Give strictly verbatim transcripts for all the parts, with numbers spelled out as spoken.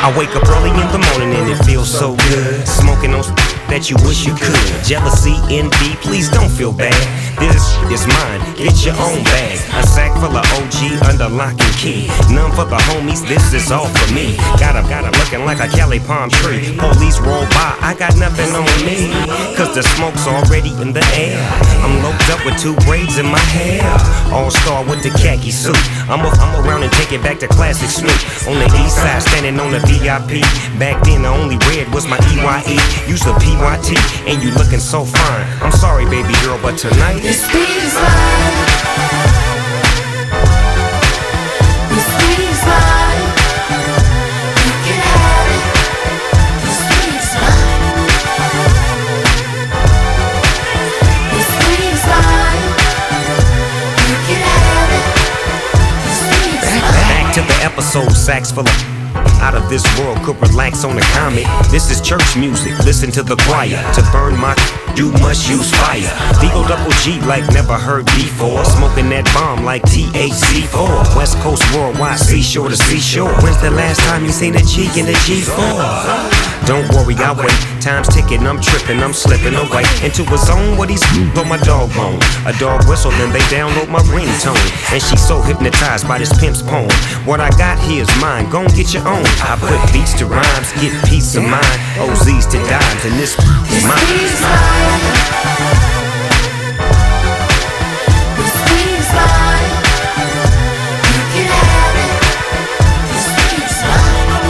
I wake up early in the morning and it feels so good. Smoking on that you wish you could. Jealousy, envy, please don't feel bad. This is mine, get your own bag. A sack full of O G under lock and key. None for the homies, this is all for me. Got a, got a looking like a Cali palm tree. Police roll by, I got nothing on me, cause the smoke's already in the air. I'm loped up with two braids in my hair. All-star with the khaki suit. I'm, a, I'm around and take it back to classic Snoop. On the east side, standing on the V I P. Back then the only red was my E Y E. Use the P Y T, and you looking so fine. I'm sorry baby girl, but tonight this beat is mine. This beat is mine. You can have it. This beat is mine. This beat is mine. You can have it. This beat is back, mine. back to the episode, sacks full of out of this world, could relax on a comet. This is church music, listen to the choir. To burn my you must use fire. D-O double G like never heard before. Smoking that bomb like T H C four. West Coast worldwide, seashore to seashore. When's the last time you seen a G in a G four? Don't worry, I'll wait. Time's ticking, I'm tripping, I'm slipping away into a zone where these on my dog bone. A dog whistle, then they download my ringtone. And she's so hypnotized by this pimp's poem. What I got here is mine, gon' get your own. I put beats to rhymes, get peace of mind. O Z's to dimes, and this is mine. This beat is mine. You can have it. This beat is mine.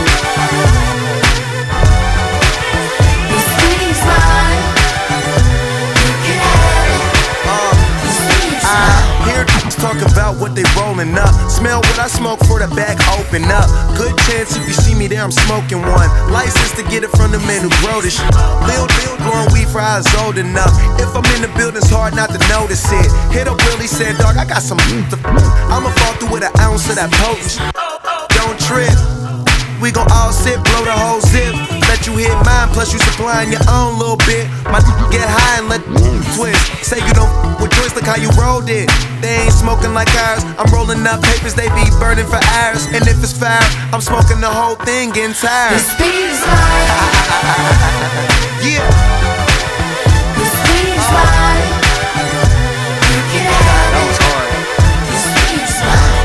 This beat is mine. You can have it. This beat is mine. I hear niggas talk about what they rolling up. Smell what I smoke for the back open up. Good chance if you see me there, I'm smoking one. License to get it from the man who grow this shit. Lil Lil blowing weed for I was old enough. If I'm in the building, it's hard not to notice it. Hit up Willie, said, dog, I got some to I'ma fall through with an ounce of that potent shit. Don't trip. We gon' all sit, blow the whole zip. Let you hit mine, plus you supplying your own little bit. My get high and let twist. Say you don't with joints, look how you rolled it. They ain't smoking like ours. I'm rolling up papers, they be burning for hours. And if it's fire, I'm smoking the whole thing entire. This beat is mine. Yeah. This beat is mine. You can have it. That was hard. This beat is mine.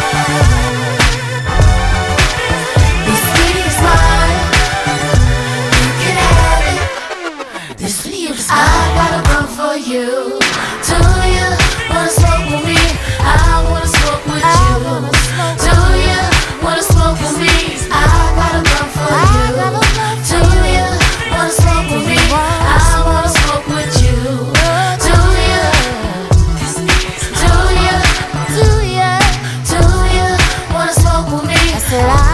This beat is mine. You can have it. This beat is mine. I got a run for you. Do you wanna smoke with me? I wanna smoke with you. Do you wanna smoke with me? I got a run for you. Do you wanna smoke with me? I wanna smoke with you. Do you? Do you? Do you? Do you wanna smoke with me? I said I